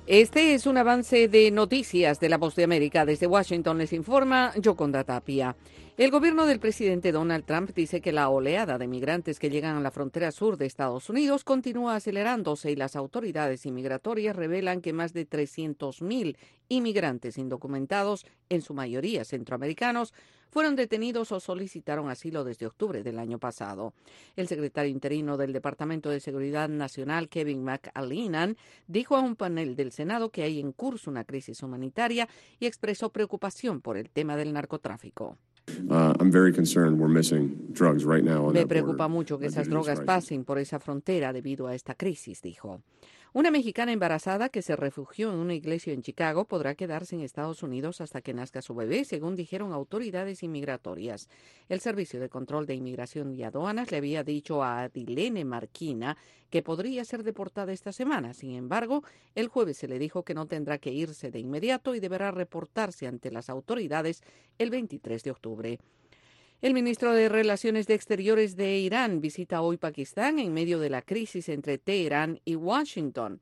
Este es un avance de noticias de La Voz de América. Desde Washington les informa Yoconda Tapia. El gobierno del presidente Donald Trump dice que la oleada de migrantes que llegan a la frontera sur de Estados Unidos continúa acelerándose y las autoridades inmigratorias revelan que más de 300.000 inmigrantes indocumentados, en su mayoría centroamericanos, fueron detenidos o solicitaron asilo desde octubre del año pasado. El secretario interino del Departamento de Seguridad Nacional, Kevin McAleenan, dijo a un panel del Senado que hay en curso una crisis humanitaria y expresó preocupación por el tema del narcotráfico. Me preocupa mucho que esas drogas pasen por esa frontera debido a esta crisis, dijo. Una mexicana embarazada que se refugió en una iglesia en Chicago podrá quedarse en Estados Unidos hasta que nazca su bebé, según dijeron autoridades inmigratorias. El Servicio de Control de Inmigración y Aduanas le había dicho a Adilene Marquina que podría ser deportada esta semana. Sin embargo, el jueves se le dijo que no tendrá que irse de inmediato y deberá reportarse ante las autoridades el 23 de octubre. El ministro de Relaciones Exteriores de Irán visita hoy Pakistán en medio de la crisis entre Teherán y Washington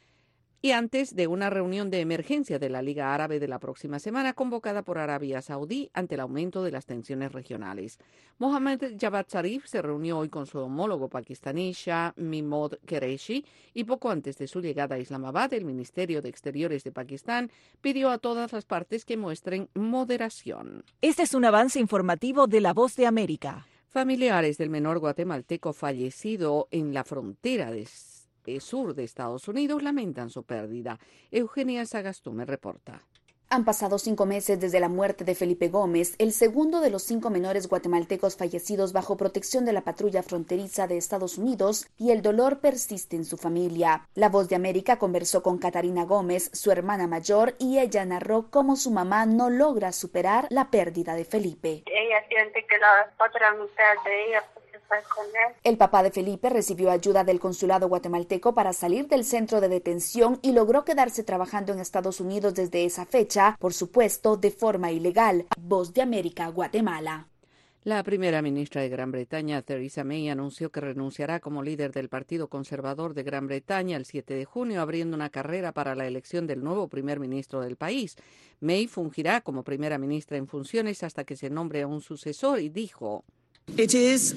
y antes de una reunión de emergencia de la Liga Árabe de la próxima semana convocada por Arabia Saudí ante el aumento de las tensiones regionales. Mohammad Javad Zarif se reunió hoy con su homólogo pakistaní Shah Mahmood Qureshi y poco antes de su llegada a Islamabad, el Ministerio de Exteriores de Pakistán pidió a todas las partes que muestren moderación. Este es un avance informativo de La Voz de América. Familiares del menor guatemalteco fallecido en la frontera sur de Estados Unidos lamentan su pérdida. Eugenia Sagastume reporta. Han pasado 5 meses desde la muerte de Felipe Gómez, el segundo de los 5 menores guatemaltecos fallecidos bajo protección de la patrulla fronteriza de Estados Unidos, y el dolor persiste en su familia. La Voz de América conversó con Catarina Gómez, su hermana mayor, y ella narró cómo su mamá no logra superar la pérdida de Felipe. Ella siente que la otra mitad de ella con él. El papá de Felipe recibió ayuda del consulado guatemalteco para salir del centro de detención y logró quedarse trabajando en Estados Unidos desde esa fecha, por supuesto, de forma ilegal. Voz de América, Guatemala. La primera ministra de Gran Bretaña, Theresa May, anunció que renunciará como líder del Partido Conservador de Gran Bretaña el 7 de junio, abriendo una carrera para la elección del nuevo primer ministro del país. May fungirá como primera ministra en funciones hasta que se nombre a un sucesor y dijo: Es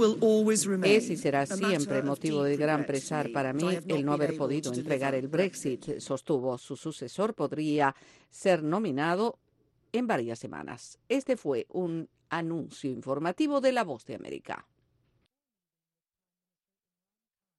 y será siempre motivo de gran pesar para mí el no haber podido entregar el Brexit, sostuvo. Su sucesor podría ser nominado en varias semanas. Este fue un anuncio informativo de La Voz de América.